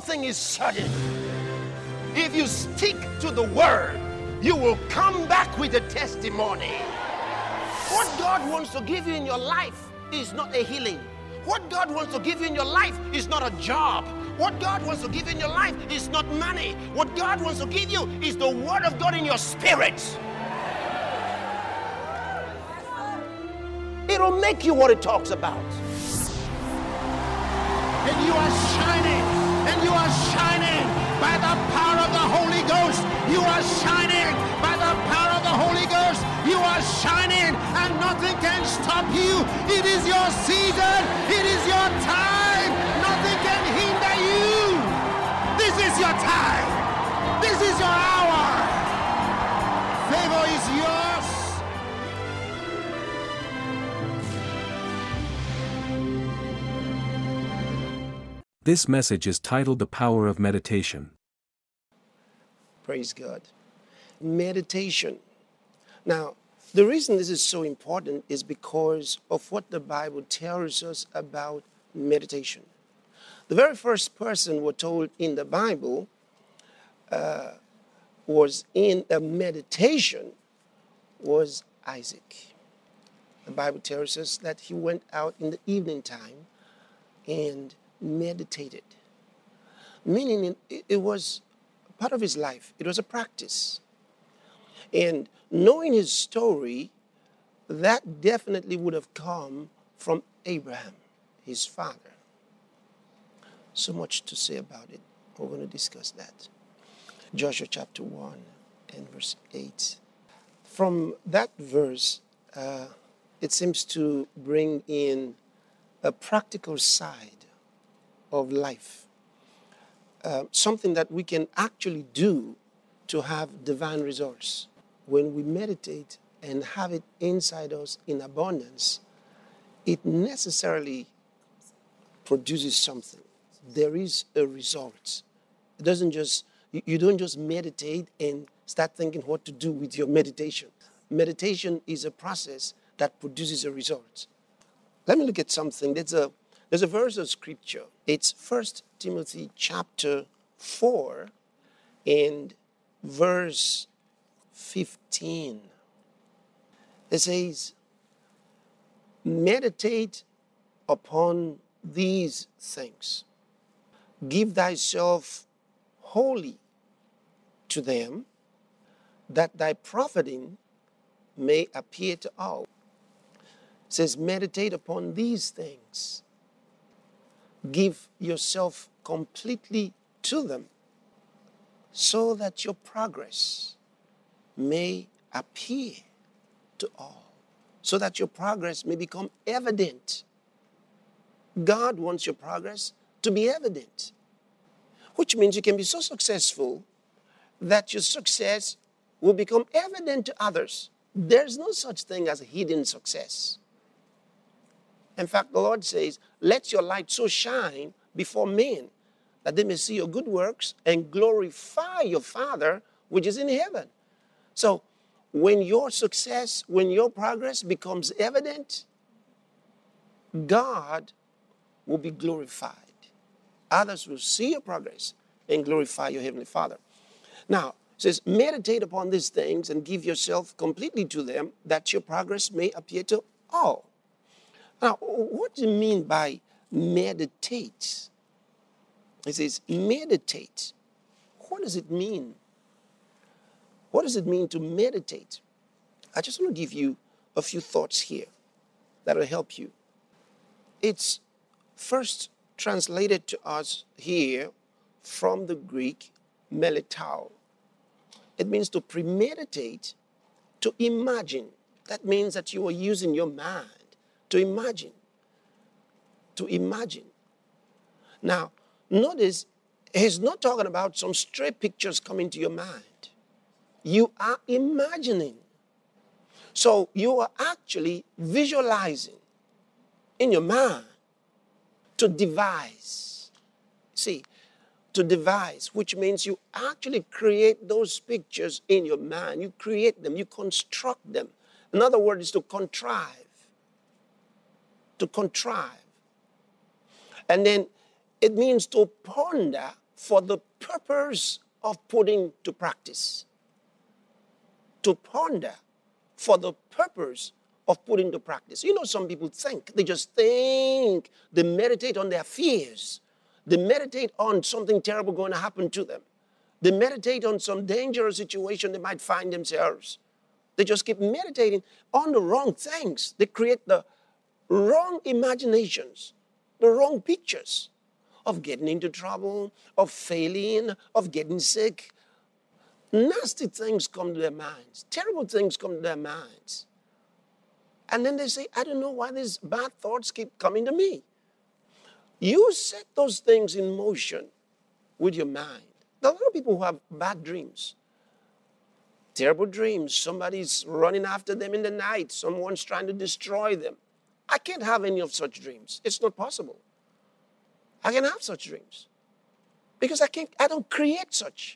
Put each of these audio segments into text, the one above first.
thing is certain. If you stick to the word, you will come back with a testimony. What God wants to give you in your life is not a healing. What God wants to give you in your life is not a job. What God wants to give you in your life is not money. What God wants to give you is the word of God in your spirit. It'll make you what it talks about. And you are shining. And you are shining by the power of the Holy Ghost. You are shining by the power of the Holy Ghost. You are shining and nothing can stop you. It is your season. It is your time. Nothing can hinder you. This is your time. This is your hour. Favor is yours. This message is titled The Power of Meditation. Praise God. Meditation. Now, the reason this is so important is because of what the Bible tells us about meditation. The very first person we're told in the Bible was in a meditation was Isaac. The Bible tells us that he went out in the evening time and meditated, meaning it was part of his life. It was a practice. And knowing his story, that definitely would have come from Abraham, his father. So much to say about it. We're going to discuss that. Joshua chapter 1 and verse 8. From that verse, it seems to bring in a practical side of life, something that we can actually do to have divine results. When we meditate and have it inside us in abundance, it necessarily produces something. There is a result. It doesn't just, you don't just meditate and start thinking what to do with your meditation. Meditation is a process that produces a result. Let me look at something. There's a verse of scripture. It's 1 Timothy chapter 4 and verse 15. It says, meditate upon these things. Give thyself wholly to them, that thy profiting may appear to all. It says, meditate upon these things. Give yourself completely to them, so that your progress may appear to all, so that your progress may become evident. God wants your progress to be evident, which means you can be so successful that your success will become evident to others. There's no such thing as a hidden success. In fact, the Lord says, let your light so shine before men that they may see your good works and glorify your Father which is in heaven. So when your success, when your progress becomes evident, God will be glorified. Others will see your progress and glorify your Heavenly Father. Now, it says, meditate upon these things and give yourself completely to them, that your progress may appear to all. Now, what do you mean by meditate? It says meditate. What does it mean? What does it mean to meditate? I just want to give you a few thoughts here that will help you. It's first translated to us here from the Greek meletao. It means to premeditate, to imagine. That means that you are using your mind to imagine. To imagine. Now, notice, he's not talking about some stray pictures coming to your mind. You are imagining. So you are actually visualizing in your mind to devise. See, to devise, which means you actually create those pictures in your mind. You create them, you construct them. Another word is to contrive. To contrive. And then it means to ponder for the purpose of putting to practice. To ponder for the purpose of putting to practice. You know, some people think, they just think, they meditate on their fears. They meditate on something terrible going to happen to them. They meditate on some dangerous situation they might find themselves. They just keep meditating on the wrong things. They create the wrong imaginations, the wrong pictures of getting into trouble, of failing, of getting sick. Nasty things come to their minds. Terrible things come to their minds. And then they say, I don't know why these bad thoughts keep coming to me. You set those things in motion with your mind. There are a lot of people who have bad dreams. Terrible dreams. Somebody's running after them in the night. Someone's trying to destroy them. I can't have any of such dreams. It's not possible. I can have such dreams. Because I don't create such.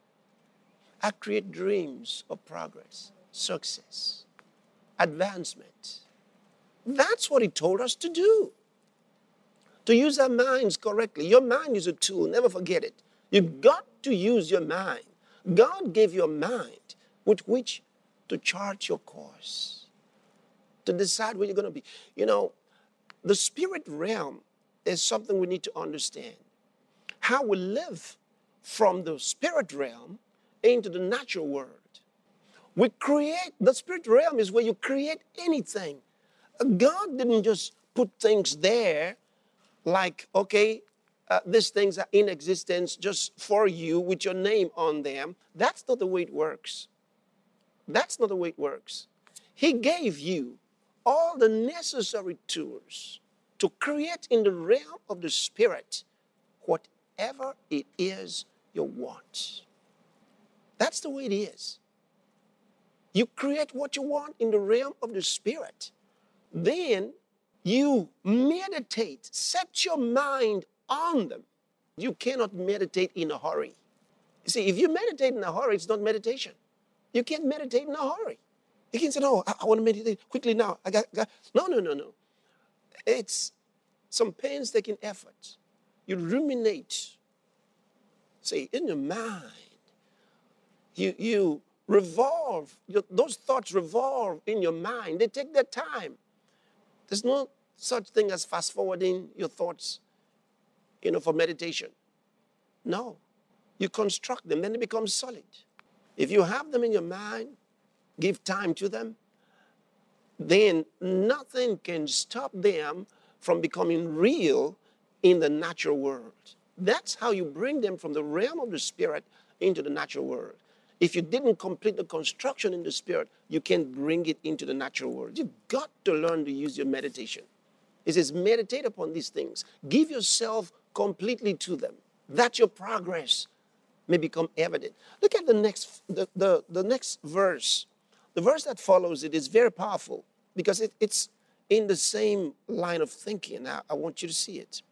I create dreams of progress, success, advancement. That's what he told us to do. To use our minds correctly. Your mind is a tool. Never forget it. You've got to use your mind. God gave you a mind with which to chart your course, to decide where you're going to be. You know, the spirit realm is something we need to understand. How we live from the spirit realm into the natural world. The spirit realm is where you create anything. God didn't just put things there like, okay, these things are in existence just for you with your name on them. That's not the way it works. That's not the way it works. He gave you all the necessary tools to create in the realm of the spirit whatever it is you want. That's the way it is. You create what you want in the realm of the spirit. Then you meditate, set your mind on them. You cannot meditate in a hurry. You see, if you meditate in a hurry, it's not meditation. You can't meditate in a hurry. You can't say, no, I want to meditate quickly now. No. It's some painstaking effort. You ruminate. See, in your mind, you revolve. Those thoughts revolve in your mind. They take their time. There's no such thing as fast forwarding your thoughts, for meditation. No. You construct them, then they become solid. If you have them in your mind, give time to them, then nothing can stop them from becoming real in the natural world. That's how you bring them from the realm of the spirit into the natural world. If you didn't complete the construction in the spirit, you can't bring it into the natural world. You've got to learn to use your meditation. It says, meditate upon these things. Give yourself completely to them, that your progress may become evident. Look at the next verse. The verse that follows it is very powerful because it's in the same line of thinking. I want you to see it.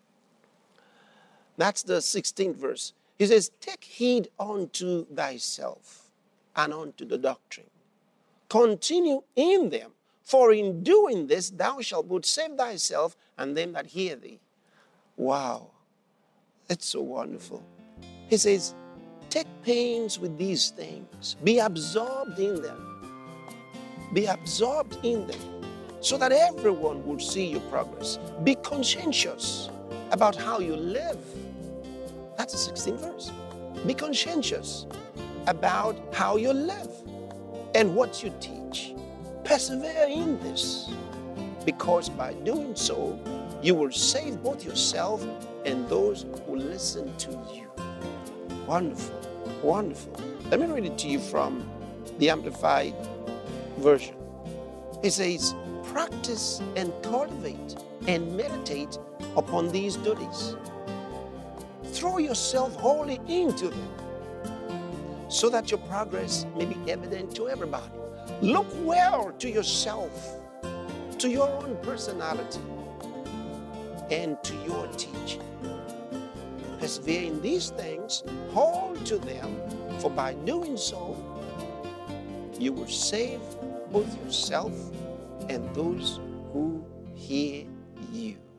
That's the 16th verse. He says, take heed unto thyself and unto the doctrine. Continue in them, for in doing this thou shalt both save thyself and them that hear thee. Wow, that's so wonderful. He says, take pains with these things. Be absorbed in them. Be absorbed in them so that everyone will see your progress. Be conscientious about how you live. That's the 16th verse. Be conscientious about how you live and what you teach. Persevere in this, because by doing so, you will save both yourself and those who listen to you. Wonderful, wonderful. Let me read it to you from the Amplified Version. It says, practice and cultivate and meditate upon these duties. Throw yourself wholly into them so that your progress may be evident to everybody. Look well to yourself, to your own personality, and to your teaching. Persevere in these things, hold to them, for by doing so, you will save both yourself and those who hear you.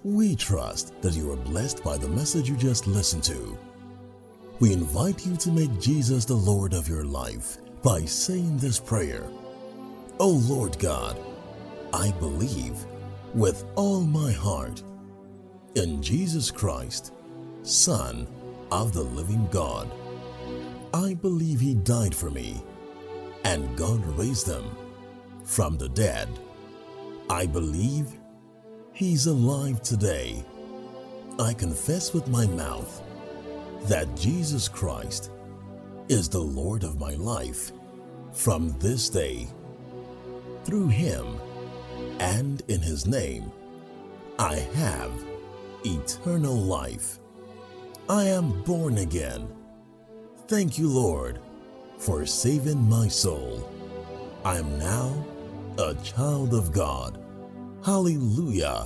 We trust that you are blessed by the message you just listened to. We invite you to make Jesus the Lord of your life by saying this prayer. O Lord God, I believe with all my heart in Jesus Christ, Son of the living God. I believe He died for me and God raised Him from the dead. I believe He's alive today. I confess with my mouth that Jesus Christ is the Lord of my life from this day. Through Him and in His name, I have eternal life. I am born again. Thank you, Lord, for saving my soul. I am now a child of God. Hallelujah.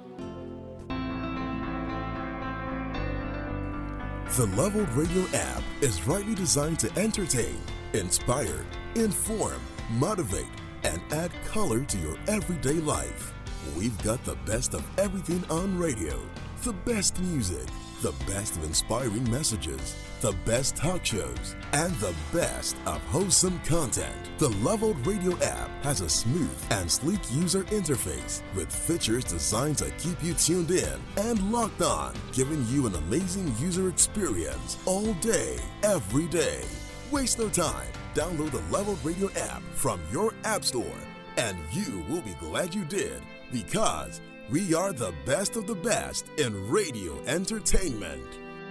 The Leveled Radio app is rightly designed to entertain, inspire, inform, motivate, and add color to your everyday life. We've got the best of everything on radio, the best music, the best of inspiring messages, the best talk shows, and the best of wholesome content. The Leveled Radio app has a smooth and sleek user interface with features designed to keep you tuned in and locked on, giving you an amazing user experience all day, every day. Waste no time. Download the Leveled Radio app from your app store, and you will be glad you did, because we are the best of the best in radio entertainment.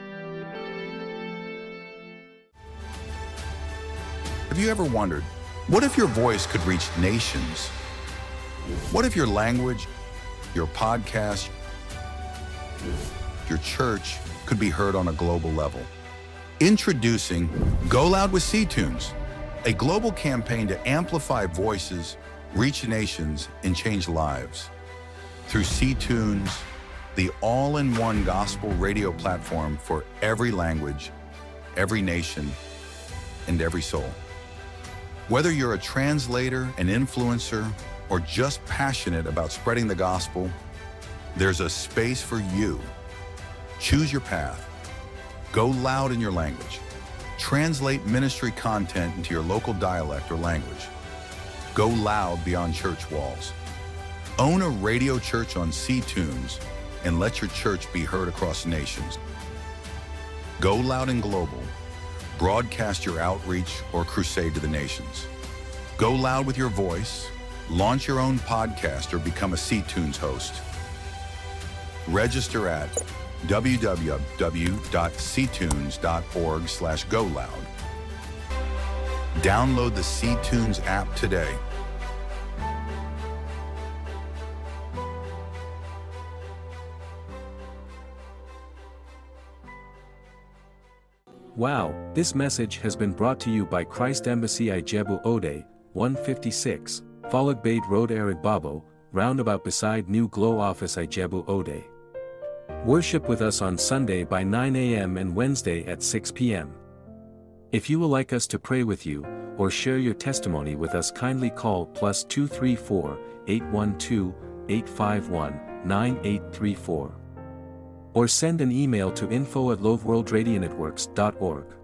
Have you ever wondered, what if your voice could reach nations? What if your language, your podcast, your church could be heard on a global level? Introducing Go Loud with C-Tunes, a global campaign to amplify voices, reach nations, and change lives. Through C-Tunes, the all-in-one gospel radio platform for every language, every nation, and every soul. Whether you're a translator, an influencer, or just passionate about spreading the gospel, there's a space for you. Choose your path. Go loud in your language. Translate ministry content into your local dialect or language. Go loud beyond church walls. Own a radio church on C-Tunes and let your church be heard across nations. Go loud and global. Broadcast your outreach or crusade to the nations. Go loud with your voice. Launch your own podcast or become a C-Tunes host. Register at www.ctunes.org/goloud. Download the C-Tunes app today. Wow, this message has been brought to you by Christ Embassy Ijebu Ode, 156, Falagbade Road Babo, roundabout beside New Glow Office Ijebu Ode. Worship with us on Sunday by 9 a.m. and Wednesday at 6 p.m. If you would like us to pray with you, or share your testimony with us, kindly call +234 812 851 9834. Or send an email to info@loveworldradionetworks.org.